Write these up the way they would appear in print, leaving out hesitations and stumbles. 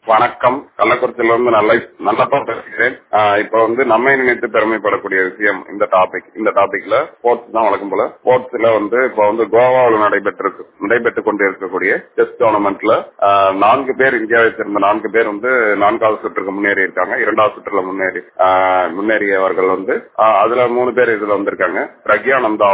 வணக்கம். கள்ளக்குறிச்சியிலிருந்து நல்லப்பா பேசுகிறேன். இப்ப நம்மை நினைத்து பெருமைப்படக்கூடிய விஷயம் இந்த டாபிக்ல ஸ்போர்ட்ஸ் தான் வழக்கம் போல. ஸ்போர்ட்ஸ்ல இப்ப கோவாவில் நடைபெற்றுக் கொண்டிருக்கக்கூடிய செஸ் டோர்னமெண்ட்ல 4 பேர், இந்தியாவை சேர்ந்த 4 பேர் 4வது சுற்றுக்கு முன்னேறி இருக்காங்க. 2வது சுற்றுல முன்னேறியவர்கள் அதுல 3 பேர் இதுல வந்திருக்காங்க. பிரக்யானந்தா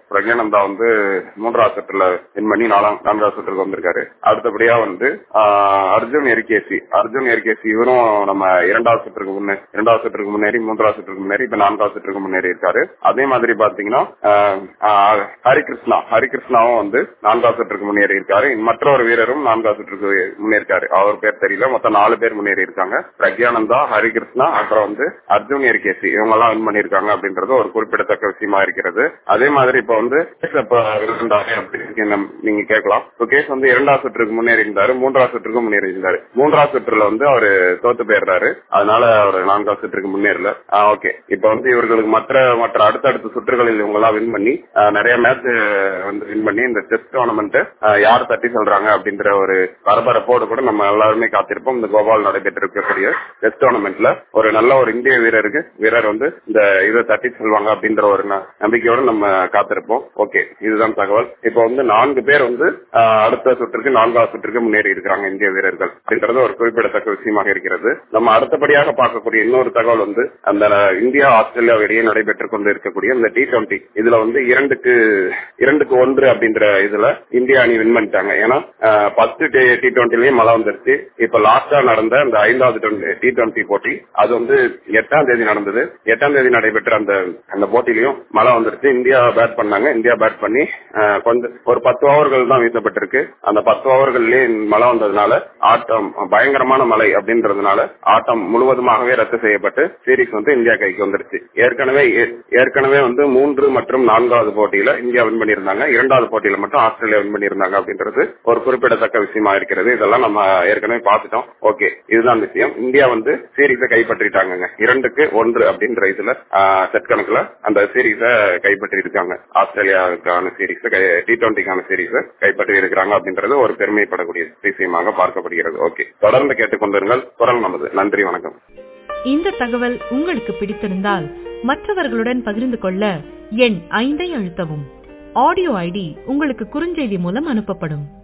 3வது சுற்றுல வின் பண்ணி 4வது சுற்றுக்கு வந்திருக்காரு. அடுத்தபடியா அர்ஜுன் எர்கேசி இவரும் நம்ம 2வது சுற்றுக்கு முன்னேறி 3வது சுற்றுக்கு முன்னேறி இப்ப 4வது சுற்றுக்கு முன்னேறி இருக்காரு. அதே மாதிரி பாத்தீங்கன்னா ஹரிகிருஷ்ணாவும் 4வது சுற்றுக்கு முன்னேறி இருக்காரு. மற்றொரு வீரரும் 4வது சுற்றுக்கு முன்னேறிருக்காரு. அவர் பேர் தெரியல. மொத்தம் 4 பேர் முன்னேறி இருக்காங்க. பிரக்யானந்தா, ஹரிகிருஷ்ணா, அப்புறம் அர்ஜுன் எர்கேசி இவங்க எல்லாம் வின் பண்ணிருக்காங்க அப்படின்றது ஒரு குறிப்பிடத்தக்க விஷயமா இருக்கிறது. அதே மாதிரி இப்ப நீங்க கேட்கலாம், கேஸ் 2வது சுற்றுக்கு முன்னேறி இருந்தாரு, 3வது சுற்றுக்கு முன்னேறி இருந்தாரு. 3வது சுற்றுல அவரு தோத்து போயிடுறாரு. அதனால அவர் 4வது சுற்றுக்கு முன்னேறல. ஓகே, இப்ப இவர்களுக்கு மற்ற அடுத்தடுத்த சுற்றுகளில் இவங்க எல்லாம் வின் பண்ணி நிறைய மேட்ச் வின் பண்ணி இந்த செஸ் டோர்னமெண்ட் யார் தட்டி சொல்றாங்க அப்படின்ற ஒரு பரபரப்போடு கூட நம்ம எல்லாருமே காத்திருப்போம். இந்த கோவாவில் நடைபெற்றிருக்கக்கூடிய செஸ் டோர்னமெண்ட்ல ஒரு நல்ல ஒரு இந்திய வீரர் இந்த இதை தட்டி சொல்வாங்க அப்படின்ற ஒரு நம்பிக்கையோட நம்ம காத்திருப்போம். ஓகே, இதுதான் தகவல். இப்ப 4 பேர் அடுத்த சுற்றுக்கு 4வது சுற்றுக்கு முன்னேறி இருக்கிறாங்க இந்திய வீரர்கள் அப்படின்றது ஒரு குறிப்பிடத்தக்க விஷயமாக இருக்கிறது. நம்ம அடுத்தபடியாக பார்க்கக்கூடிய இன்னொரு தகவல் அந்த இந்தியா ஆஸ்திரேலியா இடையே நடைபெற்றுக் கொண்டு இருக்கக்கூடிய இந்த T20 இதுல 2-1 அப்படின்ற இதுல இந்தியா அணி வின் பண்ணிட்டாங்க. ஏன்னா 10 T20லயும் மழை வந்துருச்சு. இப்ப லாஸ்டா நடந்த அந்த 5வது T20 போட்டி அது 8ஆம் தேதி நடந்தது. 8ஆம் தேதி நடைபெற்ற அந்த போட்டியிலையும் மழை வந்துருச்சு. இந்தியா பேட் பண்ணாங்க. இந்தியா பேட் பண்ணி ஒரு 10 ஓவர்கள் தான் வீசப்பட்டிருக்கு. அந்த 10 ஓவர்கள்லயே மழை வந்ததுனால ஆட்டம் பயங்கரமான மழை அப்படின்றதுனால ஆட்டம் முழுவதுமாகவே ரத்து செய்யப்பட்டு சீரிஸ் இந்தியா கைக்கு வந்துருச்சு. ஏற்கனவே 3 மற்றும் 4வது போட்டியில இந்தியா வின் பண்ணியிருந்தாங்க. 2வது போட்டியில மட்டும் ஆஸ்திரேலியா வின் பண்ணியிருந்தாங்க அப்படின்றது ஒரு குறிப்பிடத்தக்க விஷயமா இருக்கிறது. இதெல்லாம் நம்ம ஏற்கனவே பார்த்துட்டோம். ஓகே, இதுதான் விஷயம். இந்தியா சீரிஸை கைப்பற்றிட்டாங்க. 2-1 அப்படின்ற இதுல செட் கணக்குல அந்த சீரிஸை கைப்பற்றி இருக்காங்க. ஆஸ்திரேலியாவுக்கான சீரிஸ் T20க்கான சீரிஸை கைப்பற்றி இருக்கிறாங்க அப்படின்றது ஒரு பெருமைப்படக்கூடிய விஷயமாக பார்க்கப்படுகிறது. ஓகே, தொடர்ந்து கேட்டுக்கொண்டிருங்கள். குரல் நமது. நன்றி, வணக்கம். இந்த தகவல் உங்களுக்கு பிடித்திருந்தால் மற்றவர்களுடன் பகிர்ந்து கொள்ள எண் 5 அழுத்தவும். ஆடியோ ஐடி உங்களுக்கு குறுஞ்செய்தி மூலம் அனுப்பப்படும்.